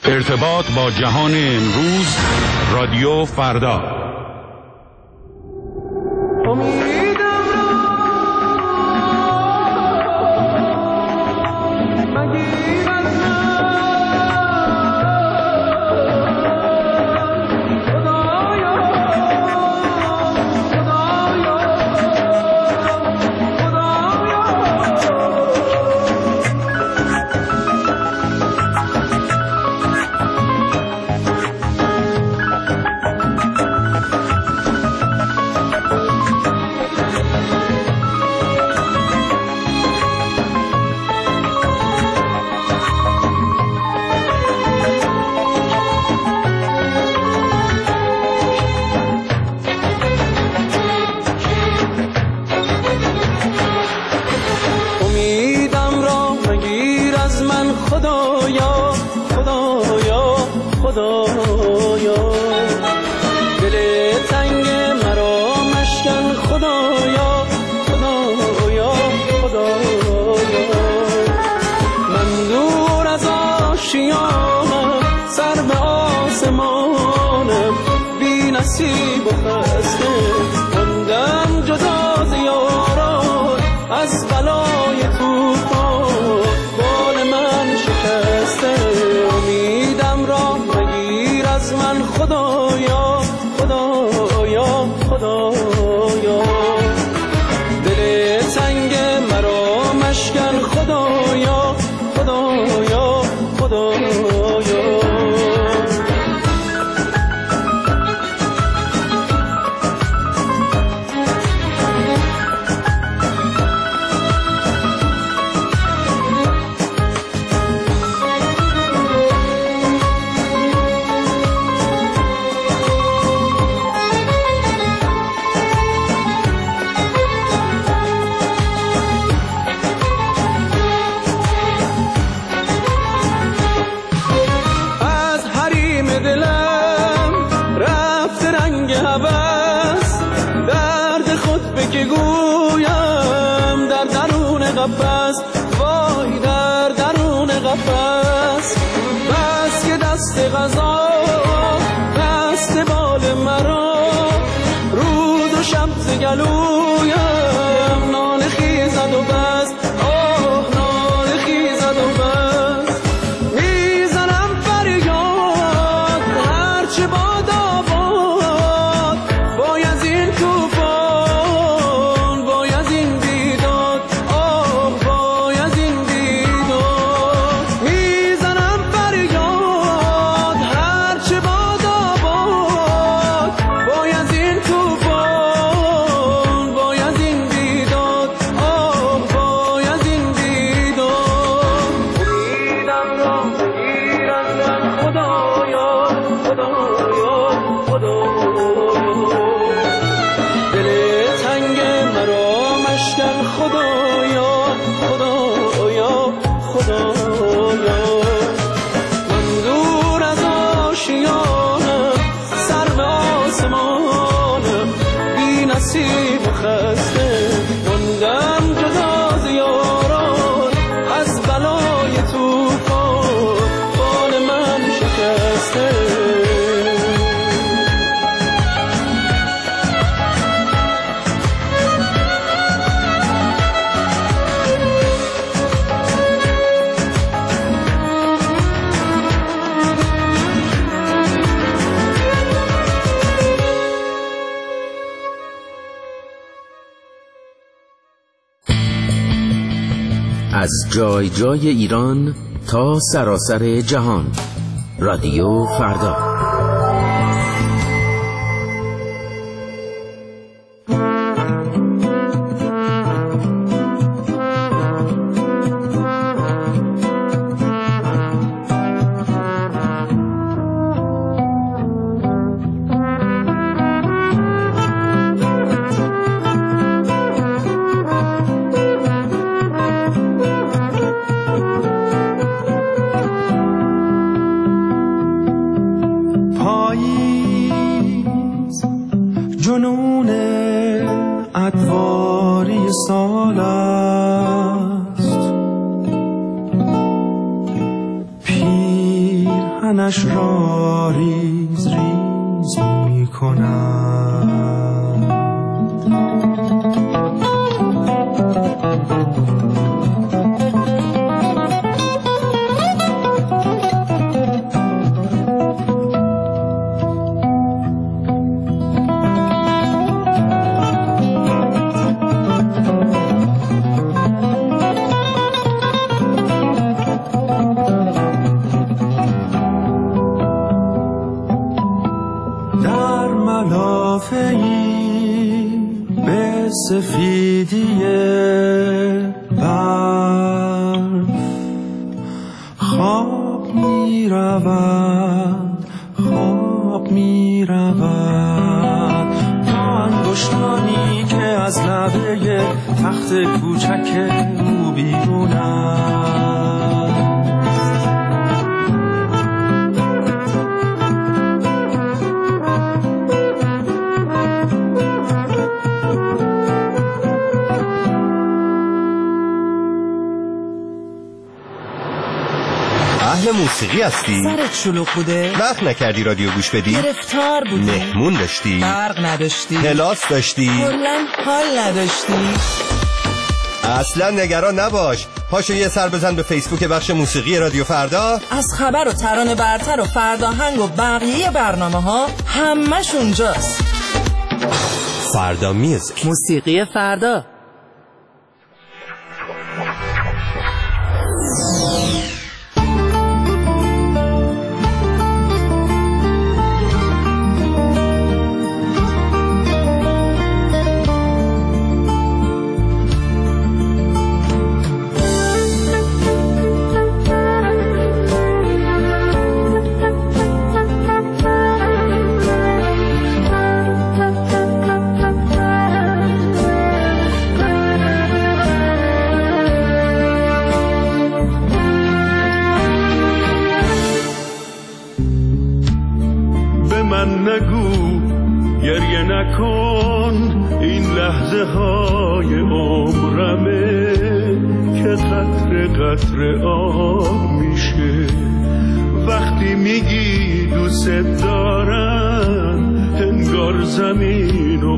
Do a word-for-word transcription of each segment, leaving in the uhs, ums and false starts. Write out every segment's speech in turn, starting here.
ارتباط با جهان امروز، رادیو فردا. از جای جای ایران تا سراسر جهان، رادیو فردا. تنش را ریز ریز می کند. سفیدی برف خواب می رود، خواب می رود تا انگشتانی که از لبه تخت کوچک او بیرون است. اهل موسیقی هستی؟ سرت شلوغ بوده؟ وقت نکردی رادیو گوش بدی؟ گرفتار بودی؟ مهمون داشتی؟ برق نداشتی؟ کلاس داشتی؟ کلاً حال نداشتی؟ اصلا نگران نباش، پاشو یه سر بزن به فیسبوک بخش موسیقی رادیو فردا. از خبر و ترانه برتر و فرداهنگ و بقیه برنامه ها همش اونجاست. فردا میوزیک، موسیقی فردا. نگو گریه نکن، این لحظه های عمرمه که قطره قطره آب میشه. وقتی میگی دوست دارم انگار زمین و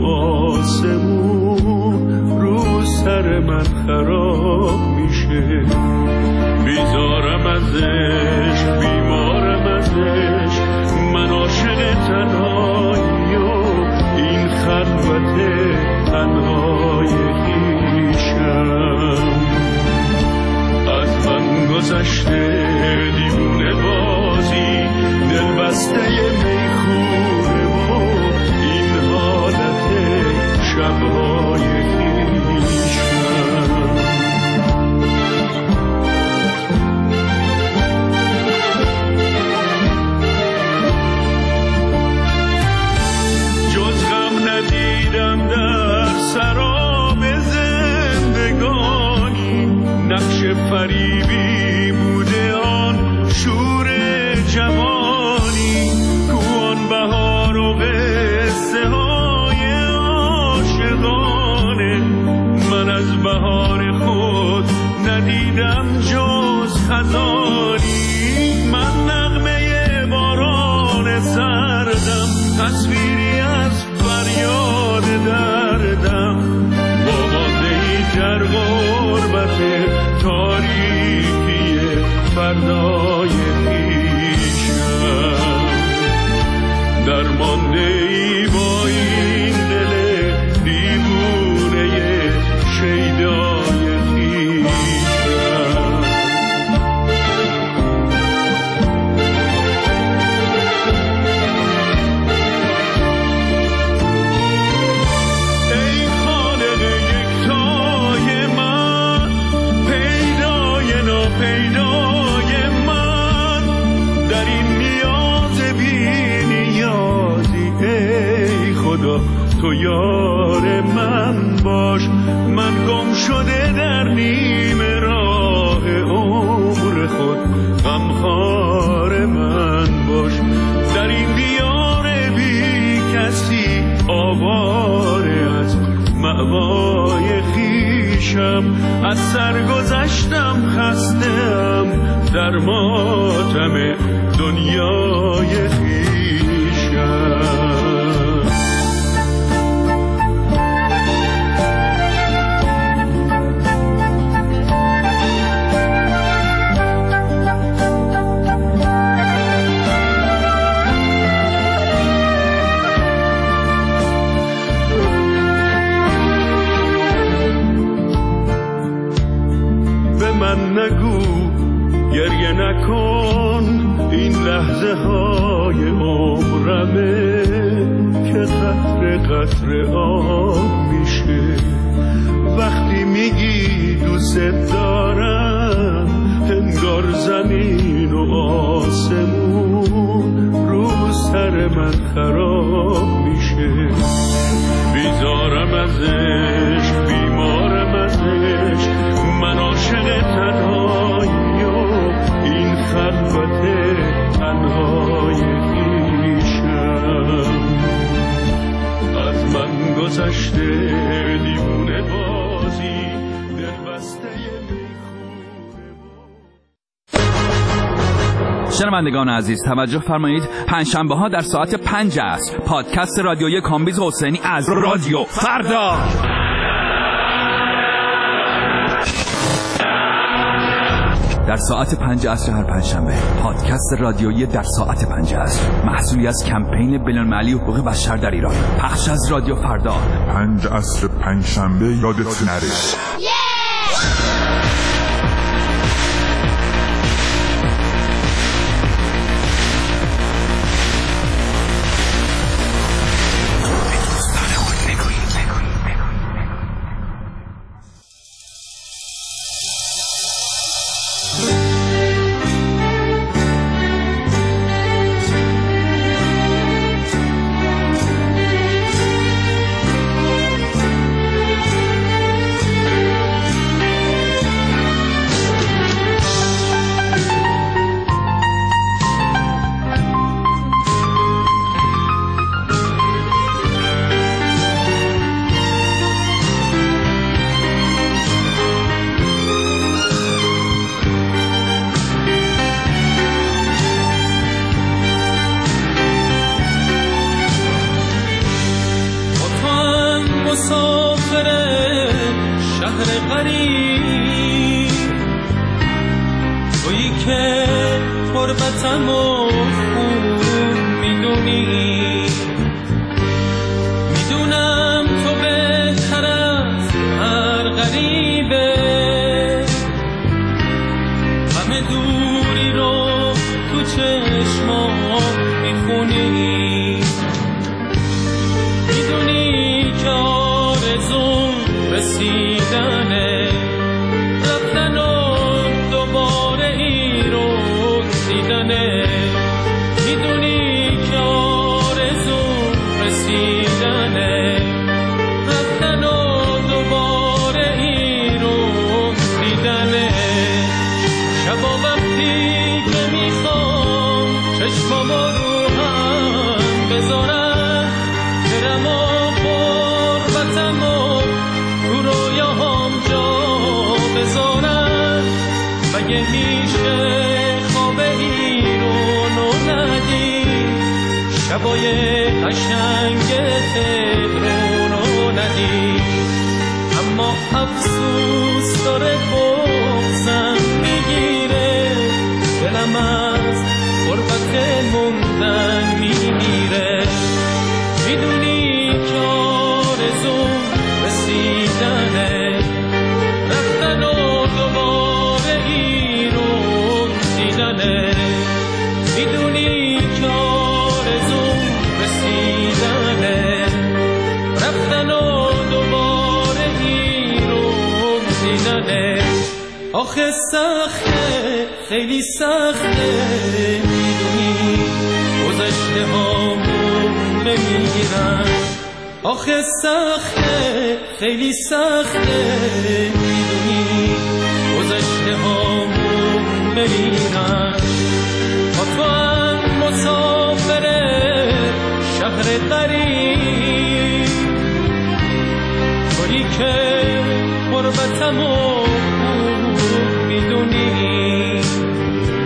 آسمون رو سر من خراب میشه. بیزارم ازش، بیمارم ازش، من عاشق تنهایی و این خلوت تنهای خویشم. از من گذشته دیوونه بازی، دل بسته میخونه و این حالت شبهای خویشم. سراب زندگانی نقش فریبی بوده آن شور جوانی، کوان بهار و قصه های عاشقانه. من از بهار خود ندیدم جز خزانی. من نغمه باران سردم، تصویری از فریاد دردم، باماندهی در غربت تاریکی فردای خویشم. درماندهی با این دل دیوونه شیدای خویشم. پیدای من در این نیاز بی نیازی، ای خدا تو یار من باش. من گم شده در نیم راه عمر خود، غمخوار من باش. در این دیار بی کسی آواره از مأوای خویشم. از سر گذشتم خسته‌ام، در ماتم دنیای خویشم. نگو گریه نکن، این لحظه های عمرمه که قطره قطره آب میشه. وقتی میگی دوست دارم انگار زمین و آسمون رو سر من خراب میشه. بیزارم ازش، بیمارم ازش، من عاشق تنهایی و این خلوت تنهای خویشم. از من گذشته دیوونه بازی دلبسته شنوندگان عزیز توجه فرمایید، پنجشنبه ها در ساعت پنج عصر پادکست رادیویی کامبیز حسینی از رادیو فردا. در ساعت پنج عصر هر پنجشنبه پادکست رادیویی در ساعت پنج عصر، محصولی از کمپین بین‌المللی حقوق بشر در ایران، پخش از رادیو فردا. پنج عصر پنجشنبه یادت نره. آخه سخته، خیلی سخته، میدونی گذشته هامون بمیرن. آخه سخته، خیلی سخته، میدونی گذشته هامون بمیرن. با تو هم مسافر شهر غریب، تویی که غربتمو میدونی.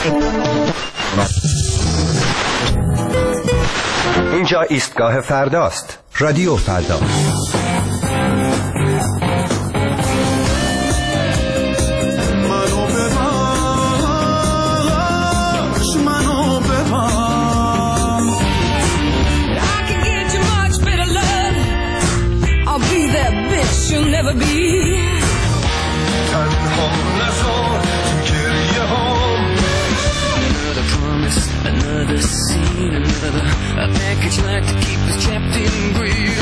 اینجا ایستگاه فرداست. رادیو فردا. You'll never be تنها نزار گریه هام. Another promise, another scene, another a package like to keep us trapped in greed.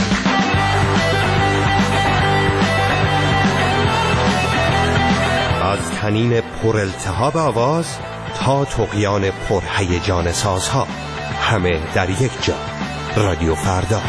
از طنین پر التهاب آواز تا طغیان پر هیجان سازها، همه در یک جا. رادیو فردا.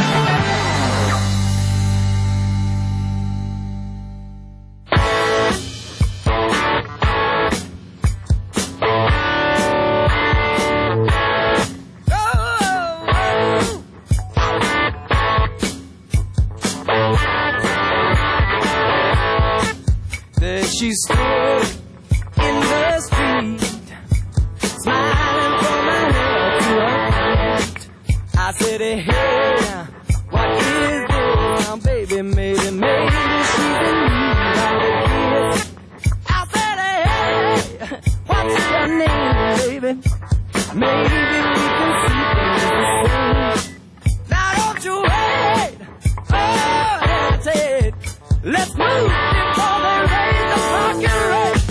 She stood in the street, smiling from her head to her feet. I said, hey, now, what is this? Now, baby, maybe, maybe she's in need of a kiss. I said, hey, what's your name, baby? Maybe we can see things the same. Now, don't you wait, oh, hesitate. Let's move before they raise the fucking rate.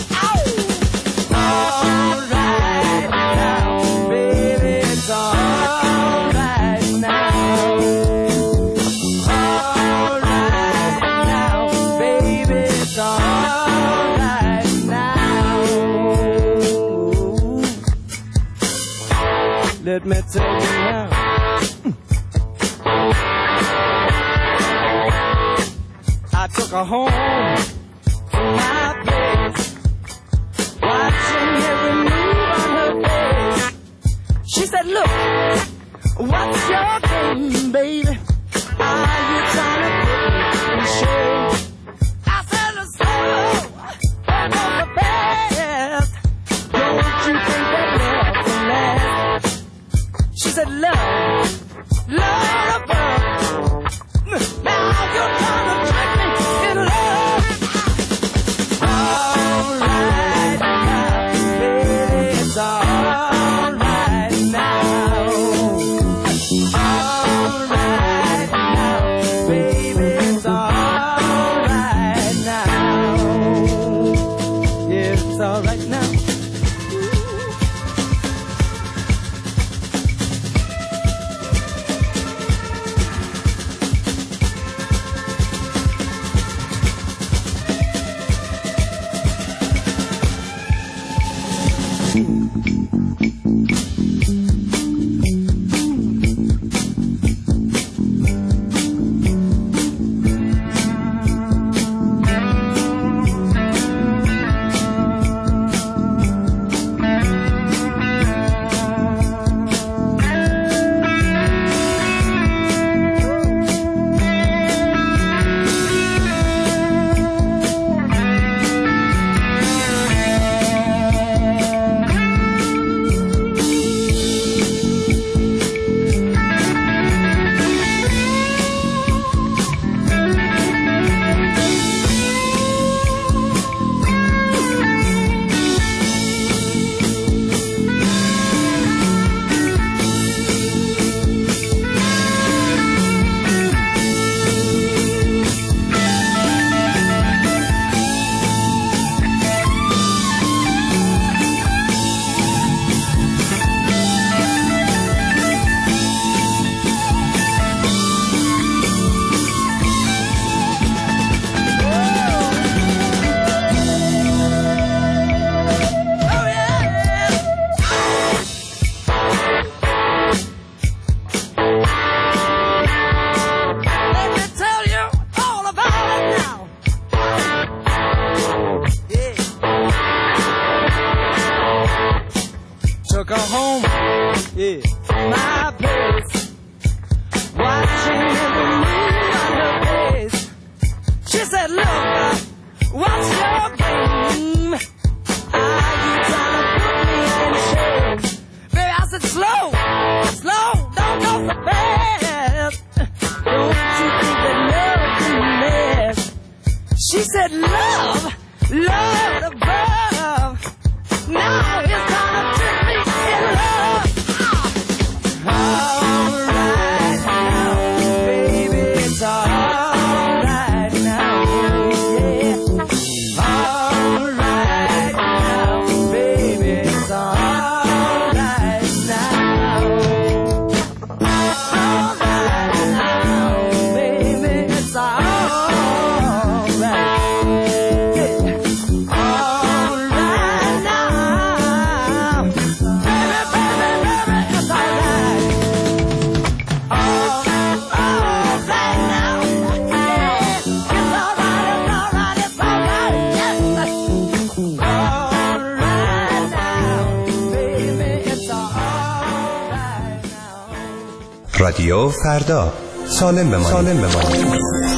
All right now, baby, it's all right now. All right now, baby, it's all right now. Let me tell you now. I took her home to my place, watching every move on her face. She said, look, what's your game, baby? Are you trying to put me in shame? I said, let's go, back on the best. Don't you think that love can last? She said, love, love above. Now you're trying to trick me in love. All right now, baby, it's all right now. All right now, baby, it's all right now. Yeah, it's all right now. Took her home, yeah, my place, watching every move on her face. She said, look, what's your game? Are you trying to put me in Lord above. Now it's time to trick me in love. All right now, baby, it's all right now, yeah. All right now, baby, it's all right now. All right now, baby, it's all right. رادیو فردا، سالم بمانید. سالم بمانید.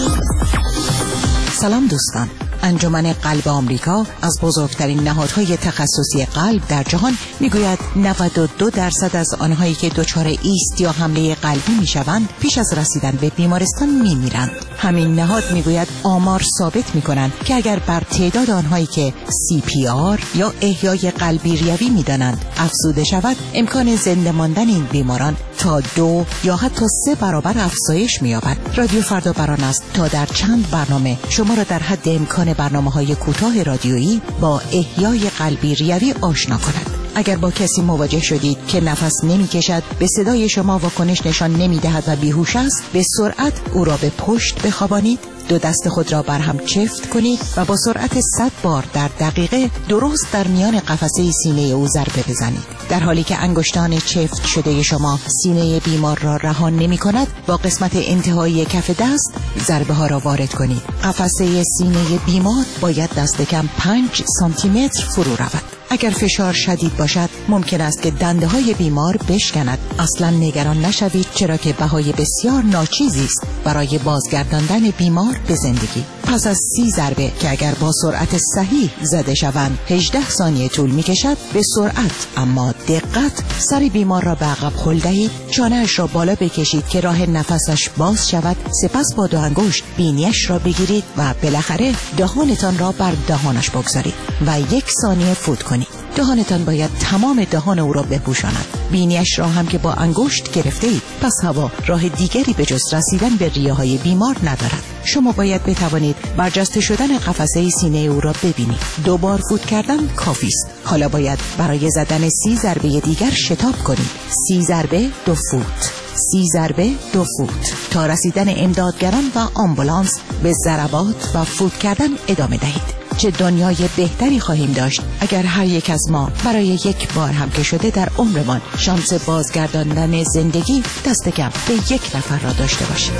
سلام دوستان. انجمن قلب آمریکا از بزرگترین نهادهای تخصصی قلب در جهان میگوید نود و دو درصد از آنهایی که دچار ایست یا حمله قلبی میشوند پیش از رسیدن به بیمارستان میمیرند. همین نهاد میگوید آمار ثابت میکنند که اگر بر تعداد آنهایی که سی پی آر یا احیای قلبی ریوی میدانند افزوده شود، امکان زنده ماندن این بیماران تا دو یا حتی سه برابر افزایش می‌یابد. رادیو فردا بران است تا در چند برنامه شما را در حد امکان برنامه‌های کوتاه رادیویی با احیای قلبی ریوی آشنا کند. اگر با کسی مواجه شدید که نفس نمی‌کشد، به صدای شما واکنش نشان نمی‌دهد و بیهوش است، به سرعت او را به پشت بخوابانید، دو دست خود را بر هم چفت کنید و با سرعت صد بار در دقیقه درست در میان قفسه سینه او ضربه بزنید. در حالی که انگشتان چفت شده شما سینه بیمار را رها نمی‌کند، با قسمت انتهایی کف دست ضربه ها را وارد کنید. قفسه سینه بیمار باید دست کم پنج سانتی متر فرو رود. اگر فشار شدید باشد ممکن است که دنده های بیمار بشکند. اصلا نگران نشوید، چرا که بهای بسیار ناچیزی است برای بازگرداندن بیمار به زندگی. پس از سی ضربه که اگر با سرعت صحیح زده شوند هجده ثانیه طول می کشد، به سرعت اما دقت سر بیمار را به عقب هل دهید، چانه‌اش را بالا بکشید که راه نفسش باز شود، سپس با دو انگشت بینیش را بگیرید و بالاخره دهانتان را بر دهانش بگذارید و یک ثانیه فوت کنید. دهانتان باید تمام دهان او را بپوشاند. بینیش را هم که با انگشت گرفته اید، پس هوا راه دیگری به جز رسیدن به ریه های بیمار ندارد. شما باید بتوانید برجسته شدن قفسه سینه او را ببینید. دو بار فوت کردن کافی است. حالا باید برای زدن سی ضربه دیگر شتاب کنید. سی ضربه دو فوت، سی ضربه دو فوت، تا رسیدن امدادگران و آمبولانس به ضربات و فوت کردن ادامه دهید. چه دنیای بهتری خواهیم داشت اگر هر یک از ما برای یک بار هم که شده در عمرمان شانس بازگرداندن زندگی دست کم به یک نفر را داشته باشیم.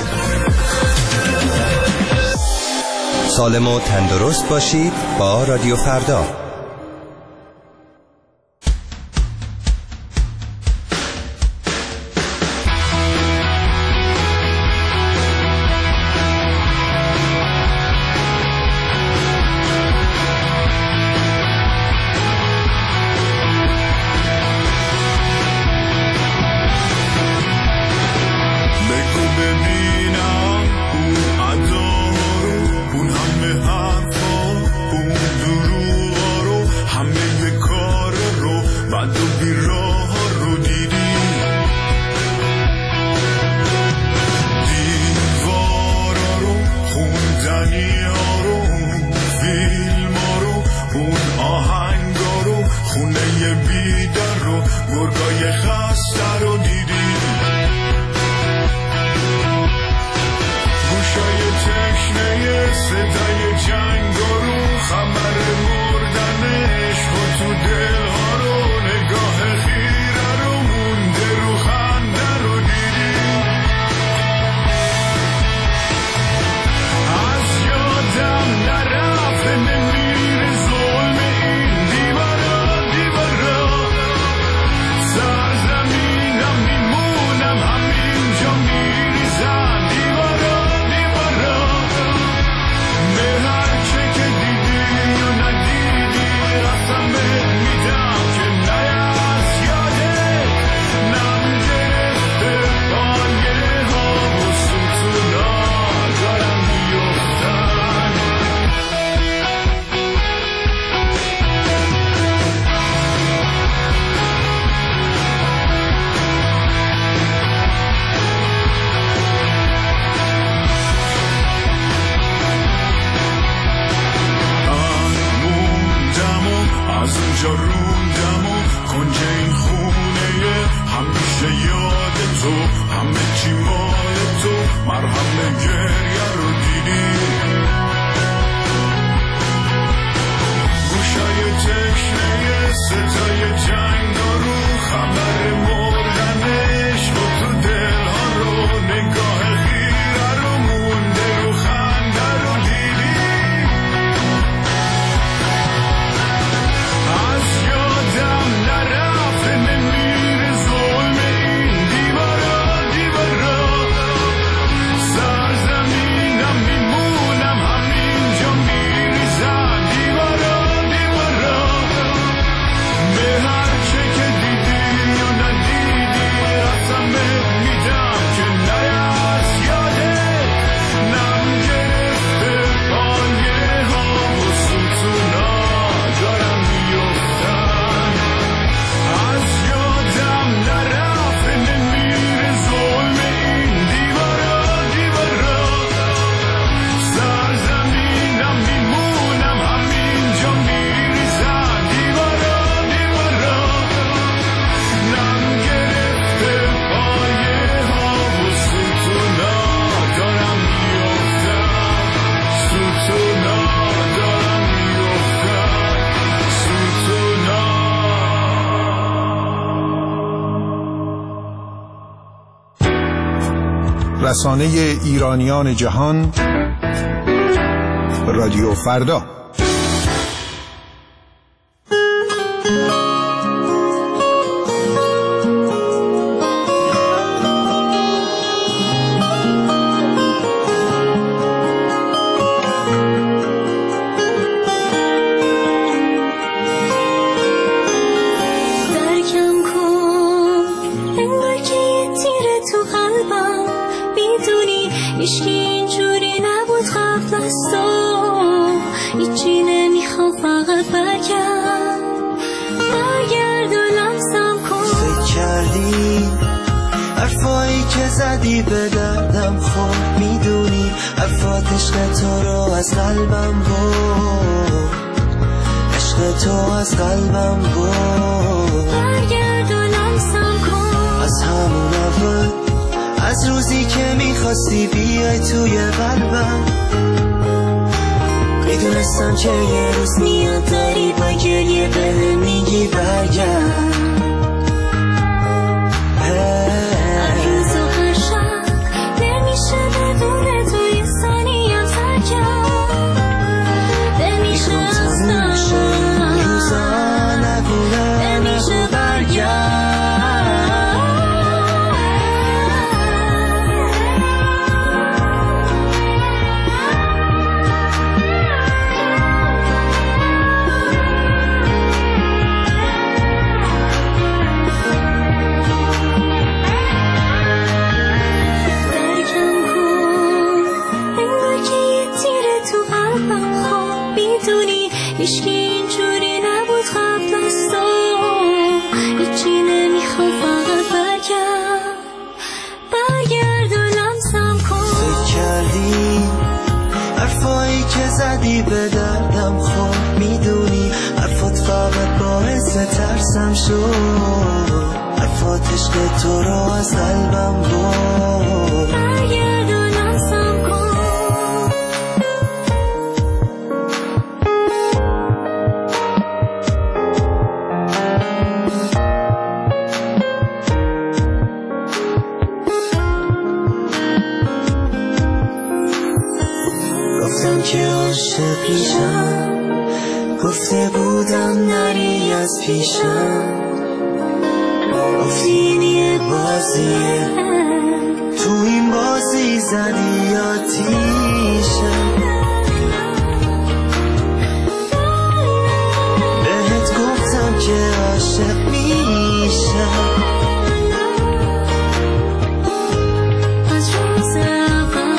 سالم و تندرست باشید با رادیو فردا. Zarzem جا روندم و کنج این خونه همیشه یاد تو، همه چی مال تو، مرهم گریه رو دیدی. گوشای تشنه صدای جنگ رو، خبر مردنش و تو دل ها رو، نگاه خیره رو مونده رو خنده رو دیدی. از یادم نرفته نمیره ظلم این دیوارا دیوارا، سرزمینم میمونم همینجا میریزم دیوارا دیوارا. به هر چه که دیدی یا ندیدی قسمت میدم که نیاز یاده نم گرفته پایه ها و ستونا دارم میفتن. از یادم نرفته نمیره ظلم این دیوارا دیوارا، سرزمینم میمونم همینجا میریزم دیوارا دیوارا. نم گرفته پایه ها و ستونا دارم میفتن، ستونا دارم میفتن، ستونا. رسانه ایرانیان جهان، رادیو فردا. درکم کن انگار که یه تیره تو قلبم، میدونی هیچکی اینجوری نبود قبل از تو. هیچی نمیخوام فقط برگرد برگرد و لمسم کن. فکر کردی حرفایی که زدی به دردم خورد، میدونی حرفات عشق تو رو از قلبم برد، عشق تو از قلبم برد. برگرد و لمسم کن. از همون اول، از روزی که میخواستی بیای توی قلبم، میدونستم که یه روز میاد داری با گریه بهم میگی برگرد. هر روز و هر شب دل میشه بدون تو یه ثانیم ترکم، دل میشه اصلا روزا نگو دل میشه برگرد. هیچکی اینجوری نبود قبل از تو. هیچی نمیخوام فقط برگرد برگرد و لمسم کن. فکر کردی حرفایی که زدی به دردم خورد، میدونی حرفات فقط باعث ترسم شد، حرفات عشق تو رو از قلبم برد. برگرد و لمسم کن. گفتم که عاشقیشم، گفته بودم نری از پیشم، گفتی این یه بازیه، تو این بازی زدی آتیشم. بهت گفتم که عاشق میشم، از روز اول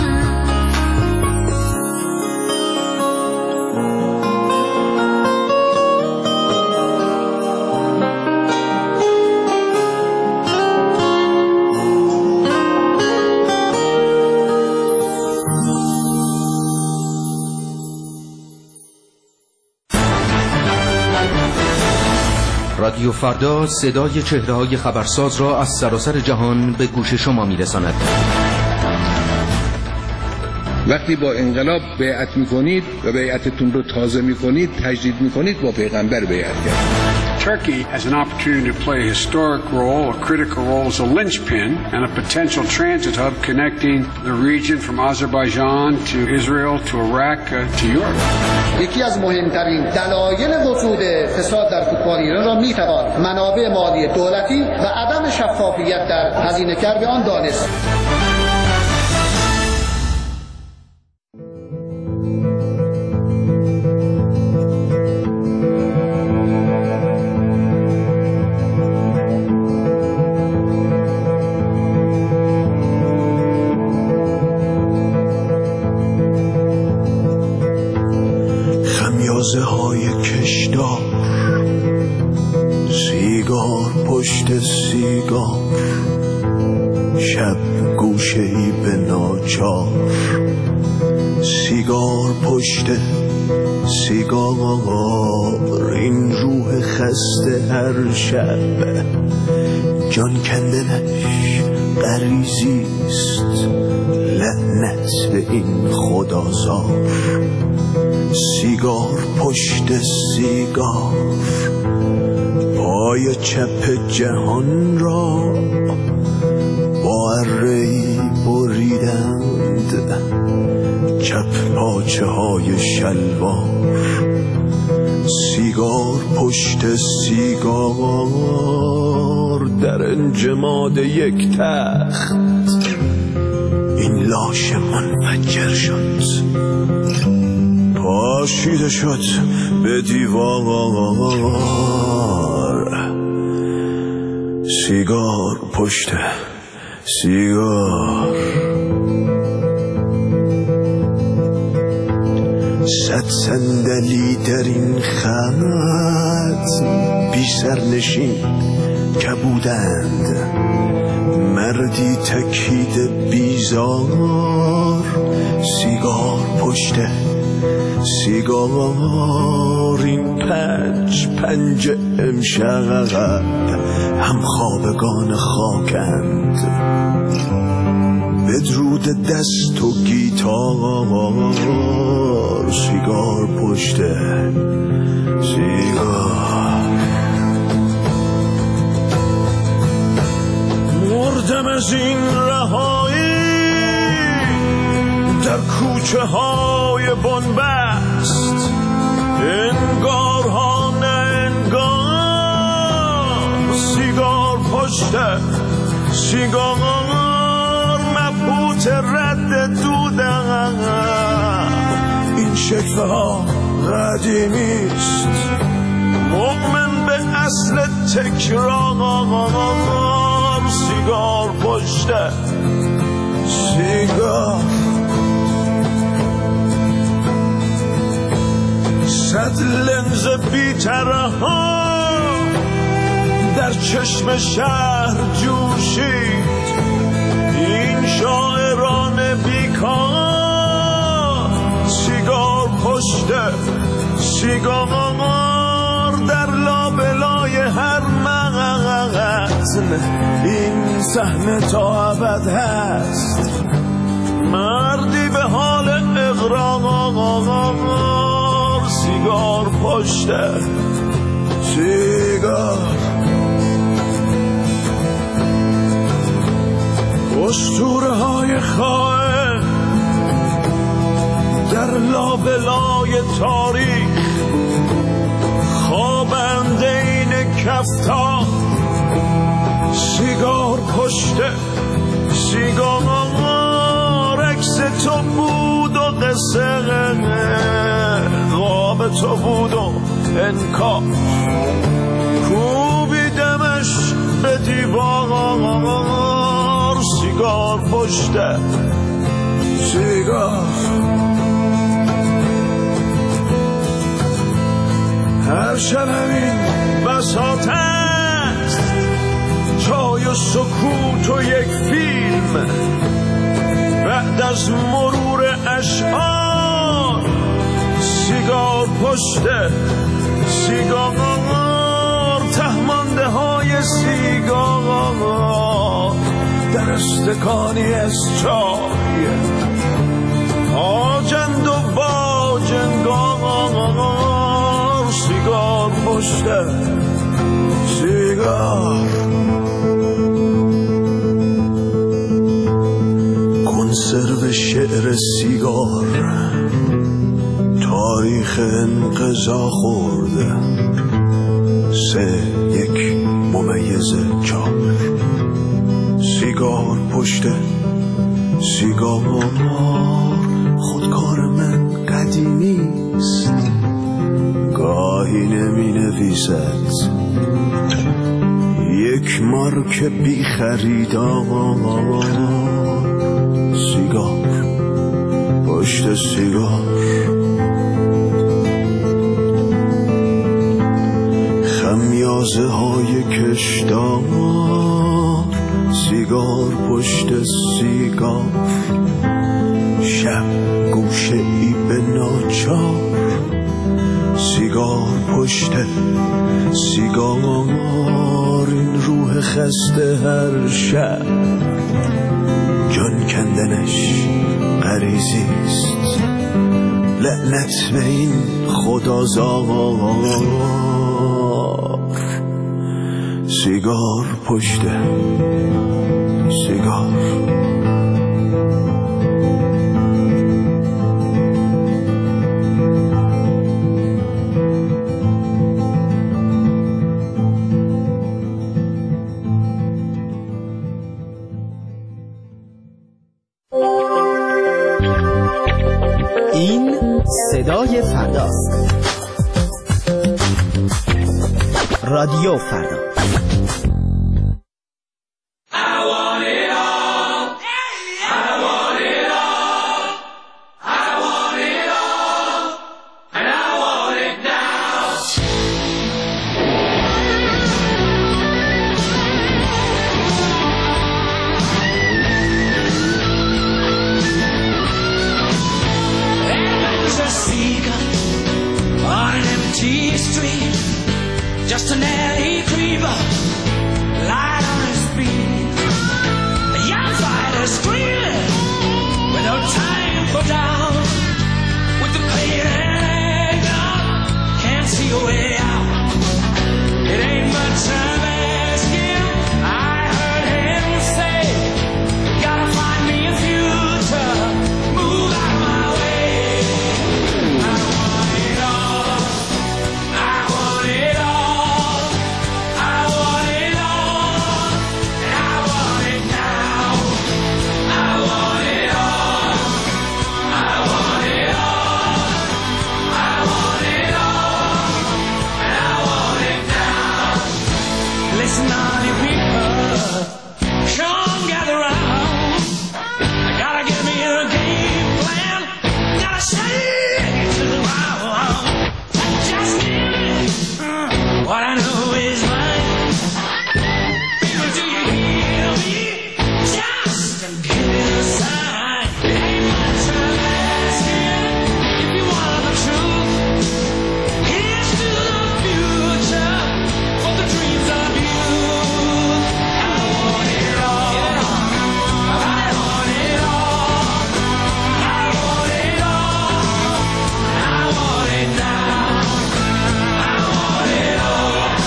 رادیو فردا صدای چهره‌های خبرساز را از سراسر جهان به گوش شما می‌رساند. وقتی با انقلاب بیعت میکنید و بیعتتون رو تازه میکنید، تجدید میکنید، با پیغمبر بیعت کرد. Turkey has an opportunity to play a historic role, a critical role as a linchpin and a potential transit hub connecting the region from Azerbaijan to Israel to Iraq uh, to Europe. یکی از مهمترین دلایل وجود فساد در فوتبال ایران را میتوان منابع مالی دولتی و عدم شفافیت در هزینه کردن آن دانست. خمیازه های کشدار، سیگار پشت سیگار، شب گوشه ای به ناچار، سیگار پشت سیگار، این روح خسته هر شب جان کندنش غریزیست، لعنت به این خدازار. سیگار پشت سیگار، پای چپ جهان را با اره‌ای بریدند، چپ پاچه های شلوار. سیگار پشت سیگار، در انجماد یک تخت این لاش منفجر شد، پاشیده شد به دیوار. سیگار پشت سیگار، صد صندلی در این خط بی سرنشین کبودند، مردی تکیده بیزار. سیگار پشت سیگار، این پنج پنج امشب هم خوابگان خاکند، بدرود دست و گیتار. سیگار پشت سیگار، مردم از این رهایی در کوچه های بنبست، انگار ها نه انگار. سیگار پشت سیگار، مبهوت رد دودن، این شکفه ها قدیمیست، مؤمن به اصل تکرار. سیگار پشت سیگار، صد لنز بی‌طرح ها در چشم شهر جوشید، این شاعران بیکار. سیگار پشت سیگار، در لابلای هر متن این صحنه تا ابد هست، مردی به حال اقرار. سیگار پشت سیگار، اسطوره های خائن در لابلای تاریخ، خوابند این کفتار. سیگار پشت سیگار، عکس تو بود و قصه خواب تو بود و انکار، کوبیدمش به دیوار. سیگار پشت سیگار، هر شب همین بساط است، چای و سکوت و یک فیلم، بعد از مرور اشعار. سیگار پشت سیگار، ته سوزنده های سیگار در استکانی از چای آجند و باجنگار سیگار پشت سیگار کنسرو شعر سیگار تاریخ انقضا خورده سه یک ممیز چار سیگار پشت سیگار خودکار من قدیمیست گاهی نمی نویسد یک مارک بی خریدار سیگار پشت سیگار خمیازه های کشتار سیگار پشت سیگار شب گوشه ای به ناچار سیگار پشت سیگار این روح خسته هر شب جان کندنش غریزیست لعنت به این خدازار سیگار پشت سیگار این صدای فرداست. رادیو فردا. Just an alley creeper, light on his feet. The young fighter screaming with no time for down. With the pain hanging out, can't see a way out. It ain't much time asking. I heard him say, gotta find me a future, move out my way. I want it all, I want it all. Listen, all you people, come gather round. I gotta get me a game plan. Gotta shake it to the ground. Just give me uh, what I know is right. People, do you hear me? Just give me a sign. It ain't much time asking if you want the truth. Here's to the future for the dreams of you. I want it all.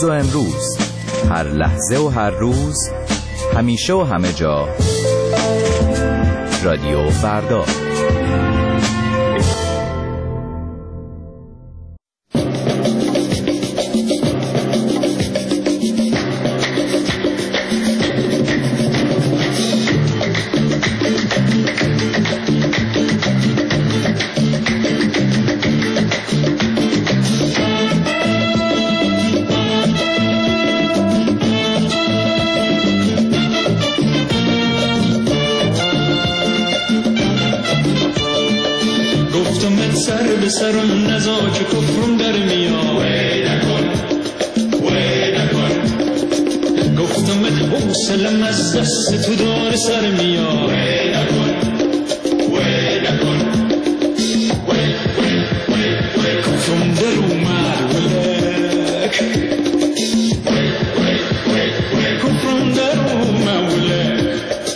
و امروز، هر لحظه و هر روز، همیشه و همه جا، رادیو فردا. سرم نزا که کفرم در میاد وی نکن وی نکن گفتمت حوصلم از دست تو دار سر میاد وی نکن وی نکن وی وی وی وی کفرم در اومد ولک وی وی وی وی کفرم در اومد ولک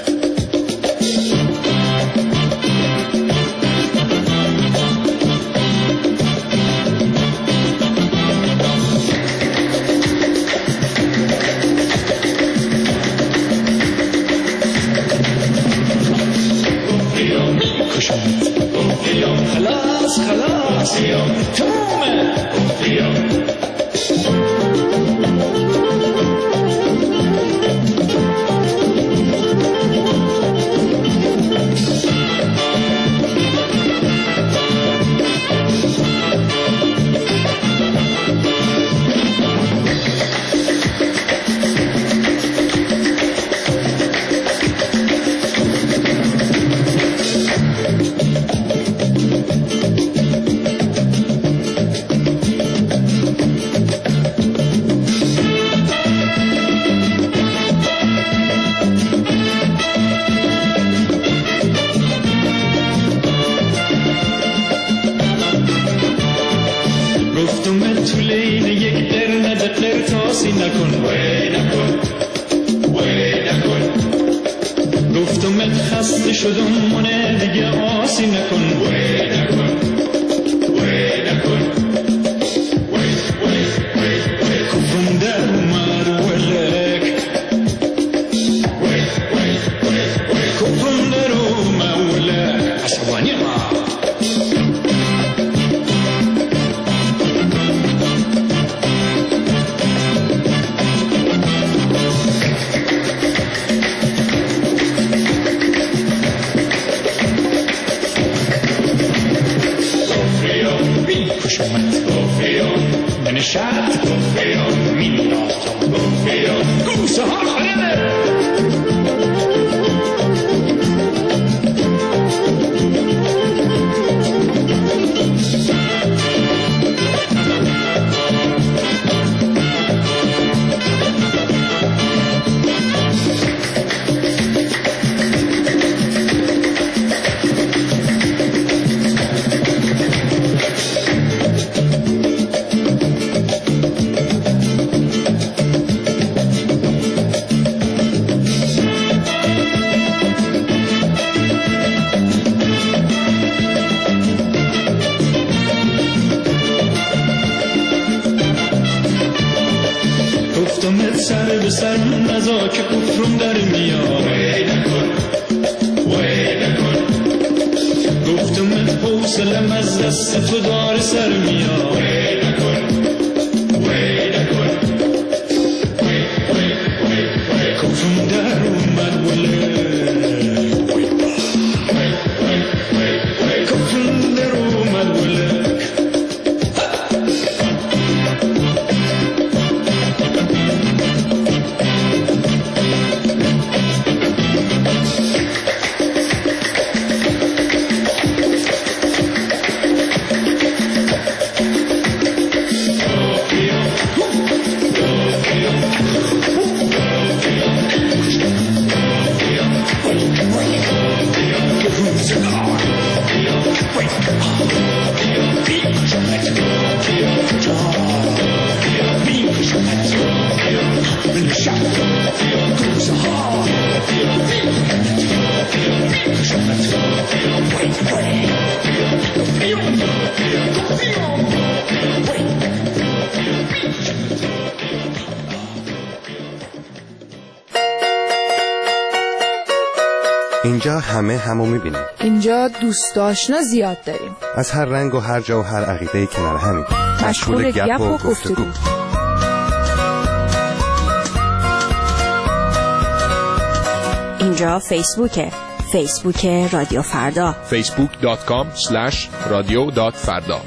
خلاص خلاص تمومه همه همو میبینیم. اینجا دوست آشنا زیاد داریم، از هر رنگ و هر جا و هر عقیده کنار همین، مشغول گپ و گفتگو. اینجا فیسبوکه، فیسبوک رادیو فردا، فیسبوک دات کام اسلش رادیو دات فردا.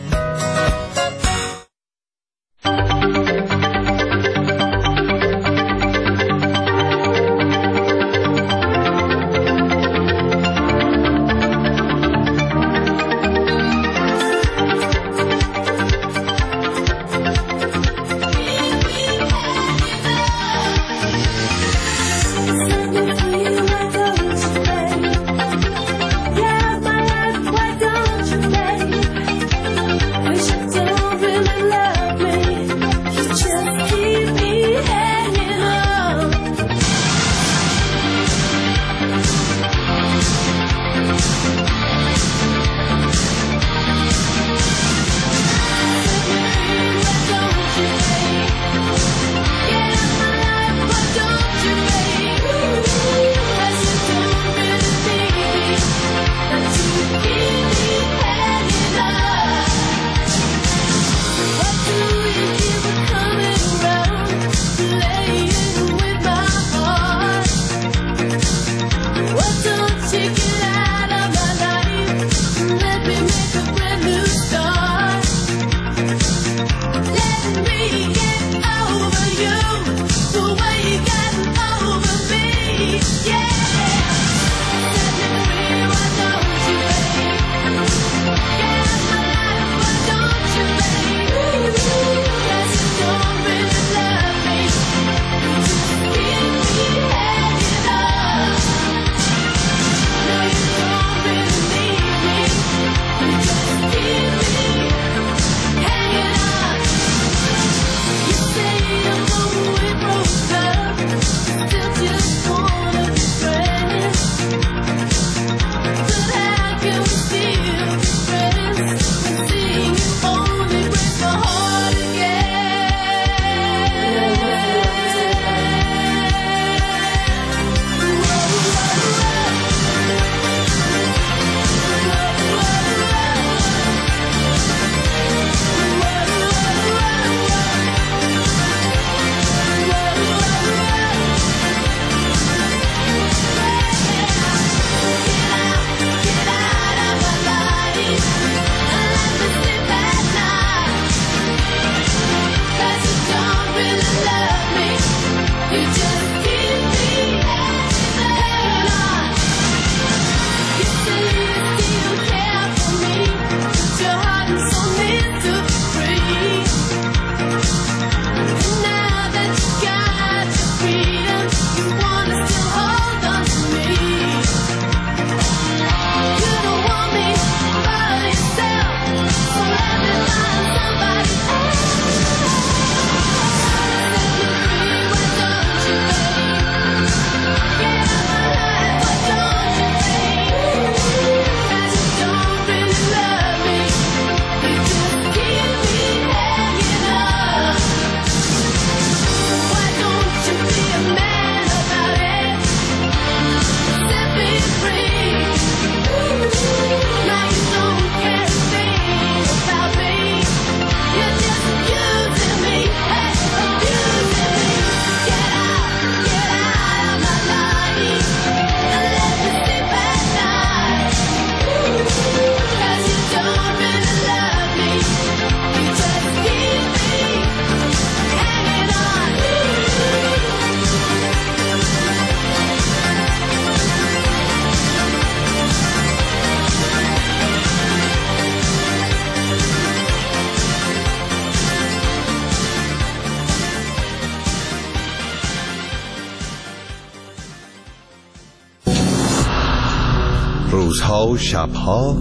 روزها و شبها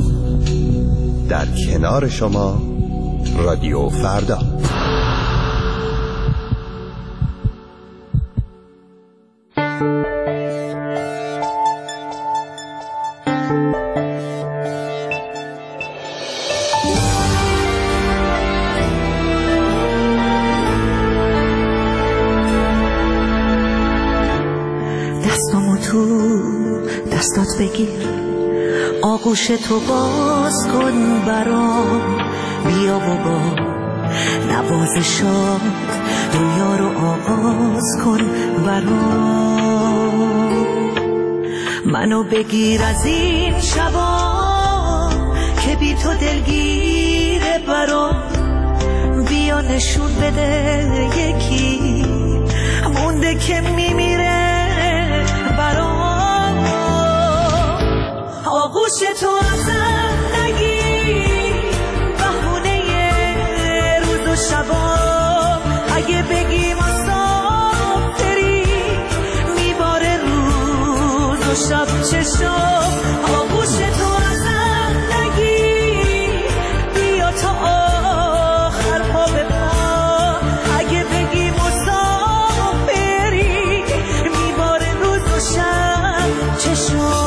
در کنار شما رادیو فردا. دستامو تو دستات بگیر، آغوش تو باز کن برام، بیا و با نوازشات دنیا رو آغاز کن برام. منو بگیر از این شبا که بی تو دلگیره برام، بیا نشون بده یکی مونده که میمیره برام. آغوش تو ازم نگیر بهونه روز و شبا، اگه بگی مسافری میباره روز و شب چشم. آغوش تو ازم نگیر بیا تا آخر پا به پا، اگه بگی مسافری میباره روز و شب چشم.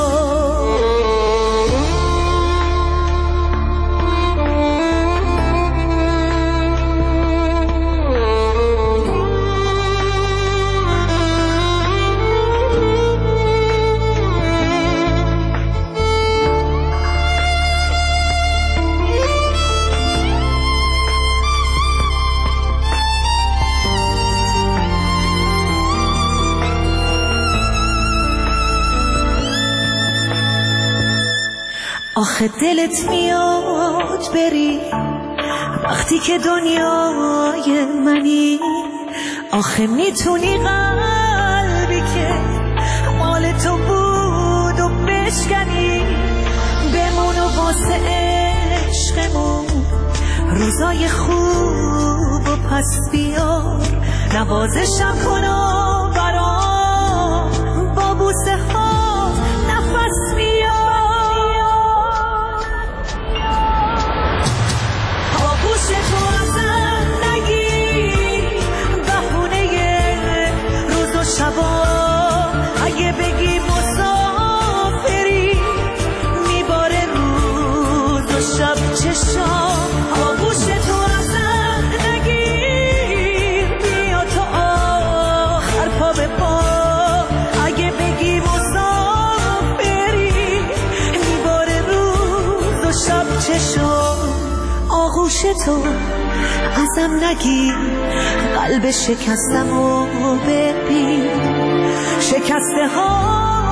آخه دلت میاد بری وقتی که دنیای منی، آخه میتونی قلبی که مال تو بود و بشکنی، بمون و واسه عشقمون روزای خوب و پس بیار، نوازشم کن و برام با بوسه ها نفس بیار. آغوش تو ازم نگیر بهونه روز و شبا، اگه بگی مسافری میباره روز و شب چشم. آغوش تو ازم نگیر بیا تا آخر پا به پا، اگه بگی مسافری میباره روز و شب چشم. آغوش تو ازم نگیر قلب شکستم و ببین شکسته ها